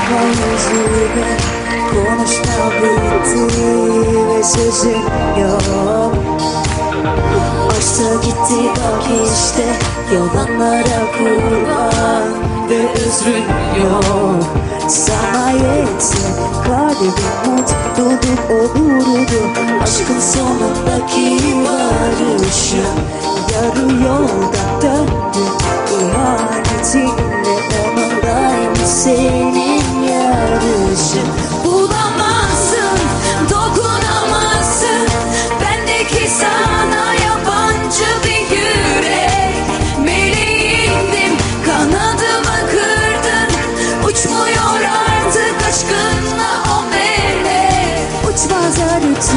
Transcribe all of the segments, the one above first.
bakma yüzüme, konuşma bitti ve sözüm yok. Aşkta gitti bak işte, yalanlara kurban ve özrün yok. Sana yetse kalbim mutluluk olurdu. Aşkın sonundaki varışım yarı yolda döndü. İhanetinle onundayım senin yarışın. Bulamazsın, dokunamazsın bendeki sana yabancı bir yürek. Meleğindim, kanadımı kırdın. Uçmuyor artık aşkınla o melek. Uçmaz artık,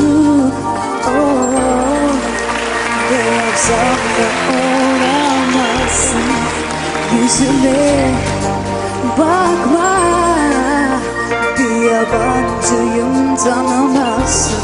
oh. Ve yapsam da olamazsın. Yüzüme bakma, bir yabancıyım tanımazsın.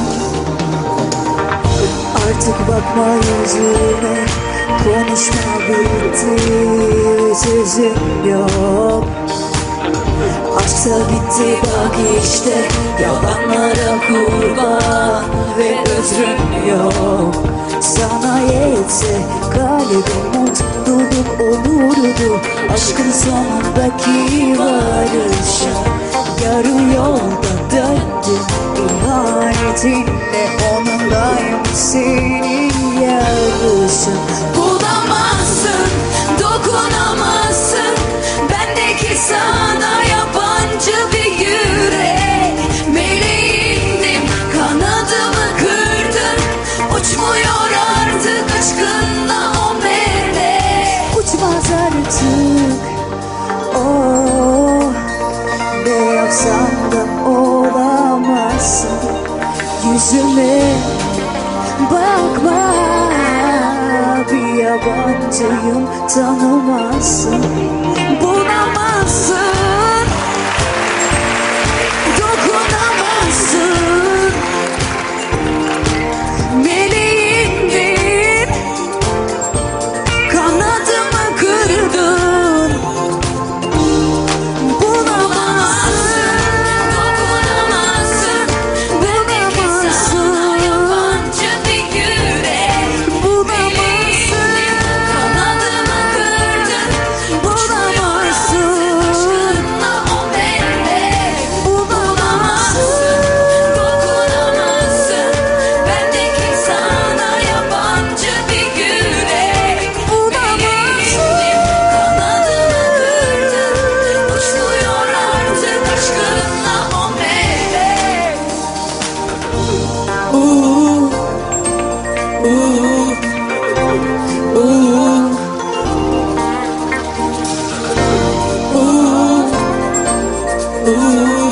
Artık bakma yüzüme, konuşma bitti, sözüm yok. Aşkta bitti bak işte, yalanlara kurban ve özrüm yok. Sana yetse kalbim mutluluk olurdu. Aşkın sonundaki varışım yarı yolda döndü. İhanetinle onundayım senin yarışın. Bulamazsın, dokunamazsın bendeki sana yabancı bir yürek. Meleğindim, kanadımı kırdın. Uçmuyor artık aşkınla o melek. Uçmaz artık, oh. Ne yapsam da olamazsın. Yüzüme bakma, bir yabancıyım tanımazsın. Bulamazsın, dokunamazsın. Meleğindim, kanadımı kırdın. Bulamazsın, dokunamazsın bendeki sana yabancı bir yürek. Bulamazsın, kanadımı kırdın. Bulamazsın, aşkınla o melek. Bulamazsın, dokunamazsın bendeki sana yabancı bir yürek. Bulamazsın, kanadımı kırdın. Uçmuyor artık aşkınla o melek. Ooh, ooh, ooh, ooh.